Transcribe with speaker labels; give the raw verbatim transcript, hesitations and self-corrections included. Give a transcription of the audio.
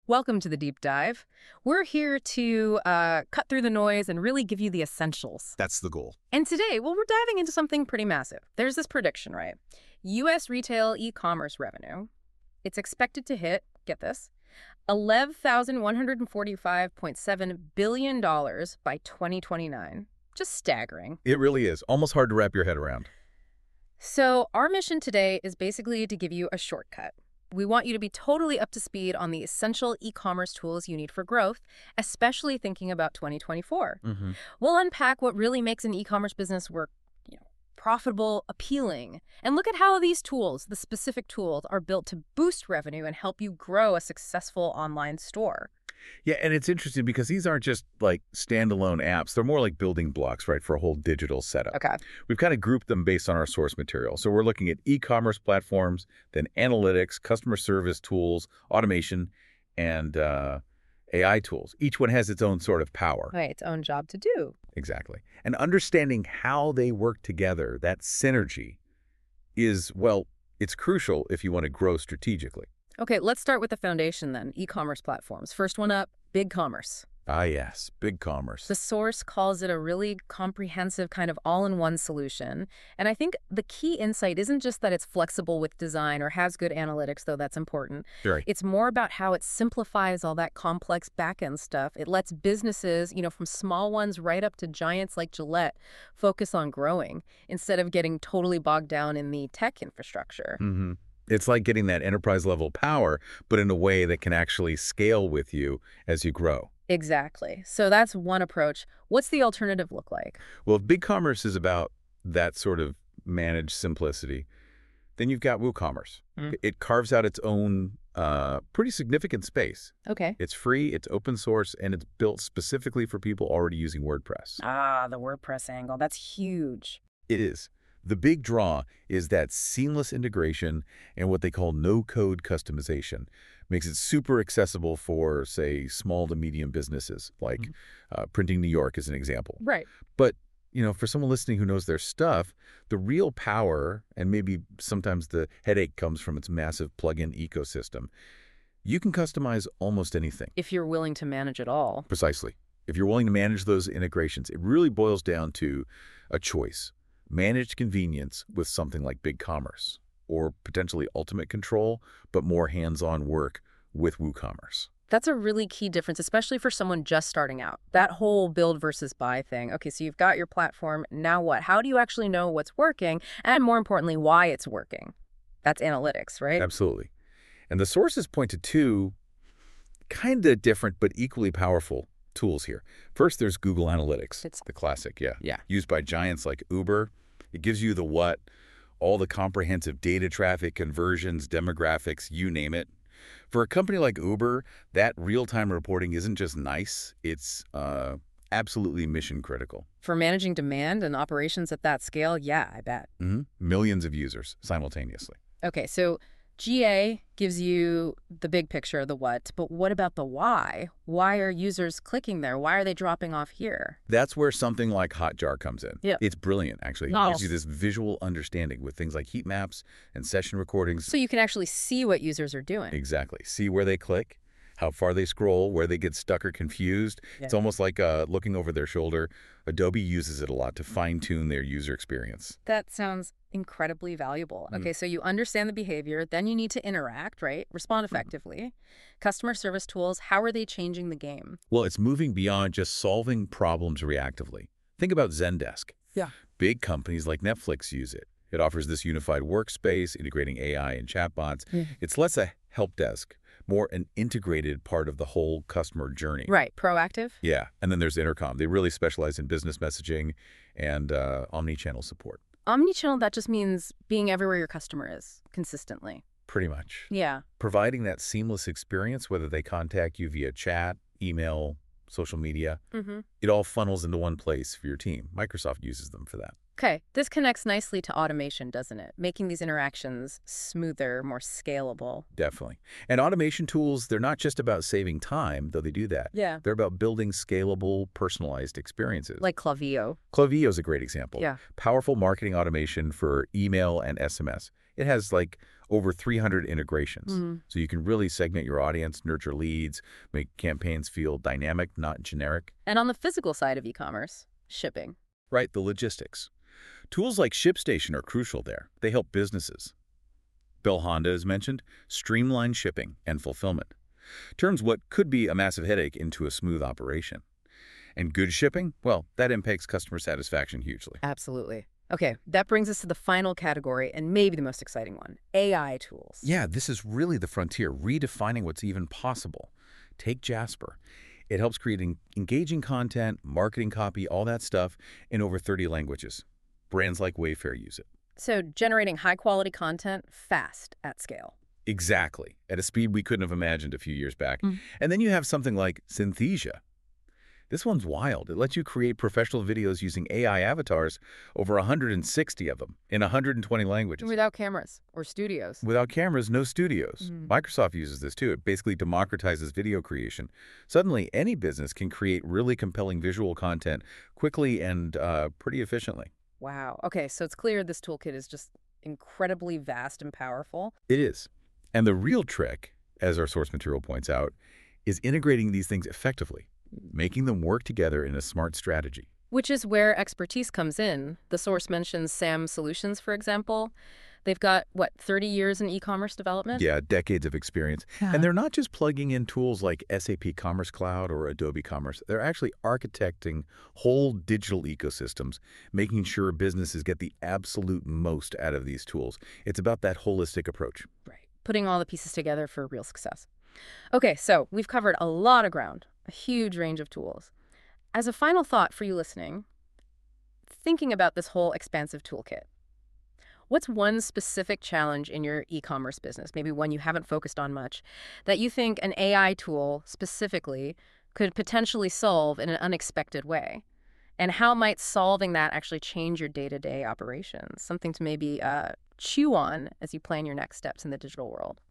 Speaker 1: Welcome to the deep dive. We're here to uh, cut through the noise and really give you the essentials.
Speaker 2: That's the goal.
Speaker 1: And today, well, we're diving into something pretty massive. There's this prediction, right? U S retail e-commerce revenue, it's expected to hit, get this, eleven thousand one hundred forty-five point seven billion dollars by twenty twenty-nine. Just staggering.
Speaker 2: It really is. Almost hard to wrap your head around.
Speaker 1: So our mission today is basically to give you a shortcut. We want you to be totally up to speed on the essential e-commerce tools you need for growth, especially thinking about twenty twenty-four.
Speaker 2: Mm-hmm.
Speaker 1: We'll unpack what really makes an e-commerce business work, you know, profitable, appealing, and look at how these tools, the specific tools, are built to boost revenue and help you grow a successful online store.
Speaker 2: Yeah, and it's interesting because these aren't just like standalone apps. They're more like building blocks, right, for a whole digital setup.
Speaker 1: Okay.
Speaker 2: We've kind of grouped them based on our source material. So we're looking at e-commerce platforms, then analytics, customer service tools, automation, and uh, A I tools. Each one has its own sort of power.
Speaker 1: Right, its own job to do.
Speaker 2: Exactly. And understanding how they work together, that synergy, is, well, it's crucial if you want to grow strategically.
Speaker 1: Okay, let's start with the foundation then, e-commerce platforms. First one up, BigCommerce.
Speaker 2: Ah, yes, BigCommerce.
Speaker 1: The source calls it a really comprehensive kind of all-in-one solution. And I think the key insight isn't just that it's flexible with design or has good analytics, though that's important.
Speaker 2: Right.
Speaker 1: It's more about how it simplifies all that complex back-end stuff. It lets businesses, you know, from small ones right up to giants like Gillette, focus on growing instead of getting totally bogged down in the tech infrastructure.
Speaker 2: Mm-hmm. It's like getting that enterprise-level power, but in a way that can actually scale with you as you grow.
Speaker 1: Exactly. So that's one approach. What's the alternative look like?
Speaker 2: Well, if BigCommerce is about that sort of managed simplicity, then you've got WooCommerce.
Speaker 1: Mm.
Speaker 2: It carves out its own uh, pretty significant space.
Speaker 1: Okay.
Speaker 2: It's free, it's open source, and it's built specifically for people already using WordPress.
Speaker 1: Ah, the WordPress angle. That's huge.
Speaker 2: It is. The big draw is that seamless integration and what they call no-code customization. Makes it super accessible for, say, small to medium businesses, like mm-hmm. uh, Printing New York is an example.
Speaker 1: Right.
Speaker 2: But, you know, for someone listening who knows their stuff, the real power, and maybe sometimes the headache comes from its massive plugin ecosystem, you can customize almost anything.
Speaker 1: If you're willing to manage it all.
Speaker 2: Precisely. If you're willing to manage those integrations, it really boils down to a choice. Managed convenience with something like BigCommerce, or potentially ultimate control, but more hands-on work with WooCommerce.
Speaker 1: That's a really key difference, especially for someone just starting out. That whole build versus buy thing. Okay, so you've got your platform. Now what? How do you actually know what's working? And more importantly, why it's working? That's analytics, right?
Speaker 2: Absolutely. And the sources point to two kind of different but equally powerful tools here. First, there's Google Analytics.
Speaker 1: It's
Speaker 2: the classic, yeah.
Speaker 1: Yeah.
Speaker 2: Used by giants like Uber. It gives you the what, all the comprehensive data traffic, conversions, demographics, you name it. For a company like Uber, that real-time reporting isn't just nice, it's uh, absolutely mission critical.
Speaker 1: For managing demand and operations at that scale, yeah, I bet.
Speaker 2: Mm-hmm. Millions of users simultaneously.
Speaker 1: Okay, so G A gives you the big picture, the what, but what about the why? Why are users clicking there? Why are they dropping off here?
Speaker 2: That's where something like Hotjar comes in.
Speaker 1: Yeah.
Speaker 2: It's brilliant, actually.
Speaker 1: Oh.
Speaker 2: It gives you this visual understanding with things like heat maps and session recordings.
Speaker 1: So you can actually see what users are doing.
Speaker 2: Exactly. See where they click, how far they scroll, where they get stuck or confused.
Speaker 1: Yeah.
Speaker 2: It's almost like uh, looking over their shoulder. Adobe uses it a lot to fine-tune their user experience.
Speaker 1: That sounds incredibly valuable.
Speaker 2: Mm.
Speaker 1: Okay, so you understand the behavior, then you need to interact, right? Respond effectively. Mm. Customer service tools, how are they changing the game?
Speaker 2: Well, it's moving beyond just solving problems reactively. Think about Zendesk.
Speaker 1: Yeah.
Speaker 2: Big companies like Netflix use it. It offers this unified workspace, integrating A I and chatbots. Mm. It's less a help desk, more an integrated part of the whole customer journey.
Speaker 1: Right. Proactive?
Speaker 2: Yeah. And then there's Intercom. They really specialize in business messaging and uh, omni-channel support.
Speaker 1: Omnichannel, that just means being everywhere your customer is, consistently.
Speaker 2: Pretty much.
Speaker 1: Yeah.
Speaker 2: Providing that seamless experience, whether they contact you via chat, email, social media,
Speaker 1: Mm-hmm.
Speaker 2: it all funnels into one place for your team. Microsoft uses them for that.
Speaker 1: Okay, this connects nicely to automation, doesn't it? Making these interactions smoother, more scalable.
Speaker 2: Definitely. And automation tools, they're not just about saving time, though they do that.
Speaker 1: Yeah.
Speaker 2: They're about building scalable, personalized experiences.
Speaker 1: Like Klaviyo.
Speaker 2: Klaviyo is a great example.
Speaker 1: Yeah.
Speaker 2: Powerful marketing automation for email and S M S. It has like over three hundred integrations.
Speaker 1: Mhm.
Speaker 2: So you can really segment your audience, nurture leads, make campaigns feel dynamic, not generic.
Speaker 1: And on the physical side of e-commerce, shipping.
Speaker 2: Right, the logistics. Tools like ShipStation are crucial there. They help businesses. Bell Honda, as mentioned, streamline shipping and fulfillment. Turns what could be a massive headache into a smooth operation. And good shipping, well, that impacts customer satisfaction hugely.
Speaker 1: Absolutely. Okay, that brings us to the final category and maybe the most exciting one, A I tools.
Speaker 2: Yeah, this is really the frontier, redefining what's even possible. Take Jasper. It helps create en- engaging content, marketing copy, all that stuff in over thirty languages. Brands like Wayfair use it.
Speaker 1: So generating high-quality content fast at scale.
Speaker 2: Exactly, at a speed we couldn't have imagined a few years back.
Speaker 1: Mm.
Speaker 2: And then you have something like Synthesia. This one's wild. It lets you create professional videos using A I avatars, over one hundred sixty of them, in one hundred twenty languages.
Speaker 1: Without cameras or studios.
Speaker 2: Without cameras, no studios.
Speaker 1: Mm.
Speaker 2: Microsoft uses this too. It basically democratizes video creation. Suddenly, any business can create really compelling visual content quickly and uh, pretty efficiently.
Speaker 1: Wow. Okay, so it's clear this toolkit is just incredibly vast and powerful.
Speaker 2: It is. And the real trick, as our source material points out, is integrating these things effectively, making them work together in a smart strategy.
Speaker 1: Which is where expertise comes in. The source mentions SAM Solutions, for example. They've got, what, thirty years in e-commerce development?
Speaker 2: Yeah, decades of experience.
Speaker 1: Yeah.
Speaker 2: And they're not just plugging in tools like S A P Commerce Cloud or Adobe Commerce. They're actually architecting whole digital ecosystems, making sure businesses get the absolute most out of these tools. It's about that holistic approach.
Speaker 1: Right. Putting all the pieces together for real success. Okay, so we've covered a lot of ground, a huge range of tools. As a final thought for you listening, thinking about this whole expansive toolkit, what's one specific challenge in your e-commerce business, maybe one you haven't focused on much, that you think an A I tool specifically could potentially solve in an unexpected way? And how might solving that actually change your day-to-day operations? Something to maybe uh, chew on as you plan your next steps in the digital world.